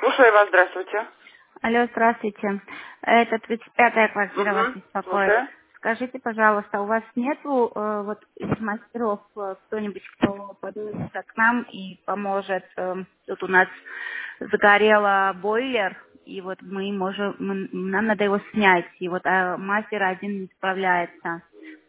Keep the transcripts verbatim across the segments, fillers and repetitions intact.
Слушаю вас, здравствуйте. Алло, здравствуйте. Это тридцать пятая квартира вас Угу, беспокоит. слушаю. Скажите, пожалуйста, у вас нету э, вот из мастеров э, кто-нибудь, кто поднимется к нам и поможет? э, тут у нас загорело бойлер, и вот мы можем, мы- нам надо его снять, и вот а мастер один не справляется.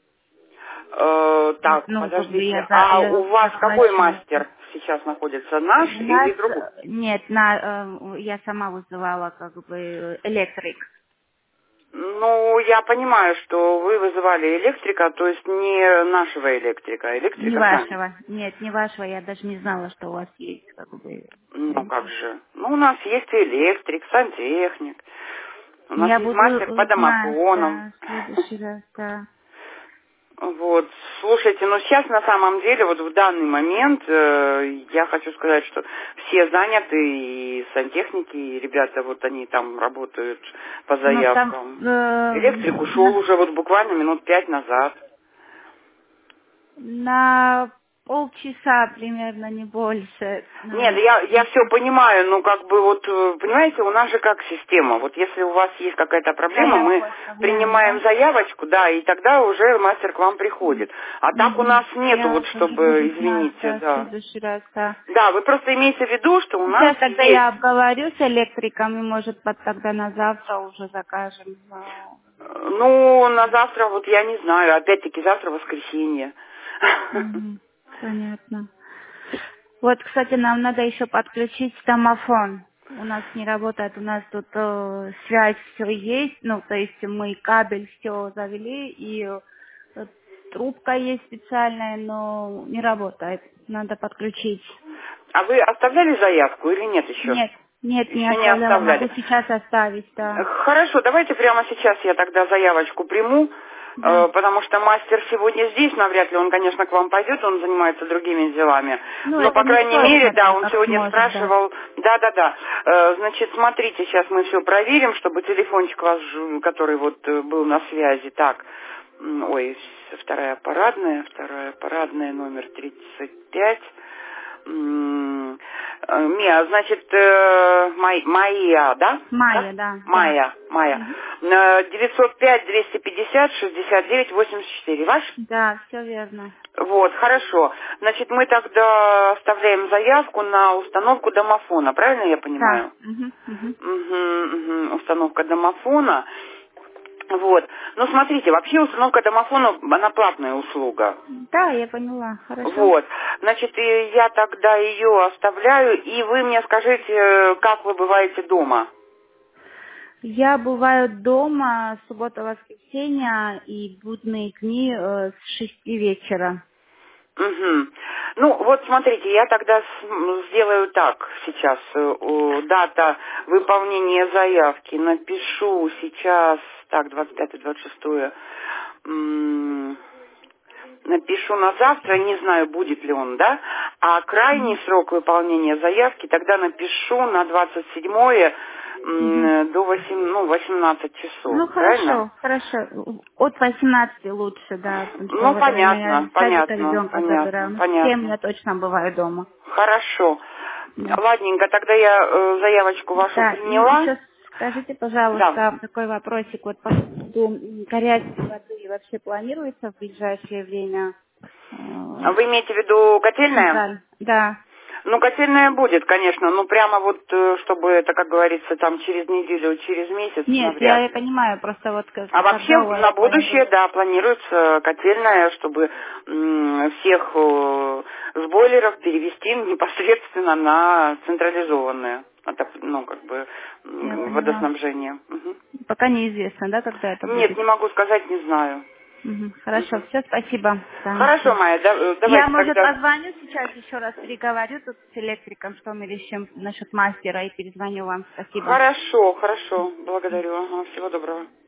Э, так, Ну, как бы я, подождите. за, А я у вас какой заплачу. мастер сейчас находится? Наш У нас или другой? э, нет, на, э, я сама вызывала как бы электрик. Ну, я понимаю, что вы вызывали электрика, то есть не нашего электрика, а Не электрика сами. вашего. Нет, не вашего. Я даже не знала, что у вас есть как бы Ну, как электрик. же. Ну, у нас есть и электрик, сантехник. У нас Я есть буду мастер по узнать, домофонам. да, в следующий раз, да. Вот, слушайте, ну сейчас на самом деле, вот в данный момент, э, я хочу сказать, что все заняты, и сантехники, и ребята, вот они там работают по Ну, там заявкам. э, Электрик ушел на, уже вот буквально минут пять назад. на полчаса примерно, не больше. Нет, Ну, я, я все понимаю, ну как бы вот, э, понимаете, у нас же как система. Вот если у вас есть какая-то проблема, мы заявку оставляем, принимаем да? заявочку, да, и тогда уже мастер к вам приходит. А так у Мгм. нас нету, Я вот тоже буду чтобы, знать, извините, да, в да. следующий раз, да. Да, вы просто имеете в виду, что у нас Сейчас тогда есть. я обговорю с электриком, и, может, под- тогда на завтра уже закажем. а, э, Ну, на завтра, вот я не знаю, опять-таки завтра воскресенье. Мгм. Понятно. Вот, кстати, нам надо еще подключить домофон. У нас не работает, у нас тут э, связь все есть, ну, то есть мы кабель все завели, и э, трубка есть специальная, но не работает. Надо подключить. А вы оставляли заявку или нет еще? Нет, нет, не Еще не оставляла, могу оставляли. сейчас оставить, Э, да. Хорошо, давайте прямо сейчас я тогда заявочку приму, Да. э, потому что мастер сегодня здесь, навряд ли он, конечно, к вам пойдет, он занимается другими делами. Ну, Но, это по не крайней мере, срочно, да, там, он как сегодня сможет, да. спрашивал, да-да-да, Э, значит, смотрите, сейчас мы все проверим, чтобы телефончик ваш, ж- который вот э, был на связи, так, м, ой, с- вторая парадная, вторая парадная, номер тридцать пять. М, э, Мия, значит, э, Май- Майя, да? Так? Майя, да, да. Майя, Майя. Мгм. Э, девятьсот пять двести пятьдесят шестьдесят девять восемьдесят четыре. Ваш? Да, все верно. Вот, хорошо. Значит, мы тогда оставляем заявку на установку домофона, правильно я Да. понимаю? Мгм, мгм. Мгм, мгм, установка домофона. Вот. Ну, смотрите, вообще установка домофона, она платная услуга. Да, я поняла. Хорошо. Вот, значит, и я тогда ее оставляю, и вы мне скажите, э, как вы бываете дома. Я бываю дома суббота-воскресенье и будные дни э, с шести вечера. Мгм. Ну, вот смотрите, я тогда с- м, сделаю так сейчас. э, о, Дата выполнения заявки напишу сейчас, так, двадцать пятое двадцать шестое. м, Напишу на завтра, не знаю, будет ли он, да? А крайний Мгм. срок выполнения заявки тогда напишу на двадцать седьмое Мгм. м, до восемь, ну, восемнадцать часов, Ну правильно? хорошо, хорошо. От восемнадцати лучше, да, потому что Ну, в это время понятно, я с садика понятно, ребенка понятно, забираю. Ну, в семь понятно. я точно бываю дома. Хорошо. Да. Ладненько, тогда я э, заявочку вашу Да, и приняла. еще скажите, Да. пожалуйста, такой вопросик. Вот по поводу м, горячей воды вообще планируется в ближайшее время? э, Вы имеете в виду котельная? Централь. Да. Ну, котельная будет, конечно, ну прямо вот, э, чтобы это, как говорится, там через неделю, через месяц, Нет, я, навряд я ли. понимаю, просто вот как- А вообще когда у вас на будущее, планируется. да, планируется котельная, чтобы м, всех э, с бойлеров перевести непосредственно на централизованное, отоп- ну, как бы, Я м, поняла. водоснабжение. Мгм. Пока неизвестно, да, когда это Нет, будет. не могу сказать, не знаю. Мгм. Хорошо, Мгм. все, спасибо. Да, Хорошо, всё. Майя, да- э, Я, давайте может, тогда. позвоню сейчас еще раз, переговорю тут с электриком, что мы решим насчет мастера, и перезвоню вам. Спасибо. Хорошо, хорошо, благодарю. Ага, всего доброго.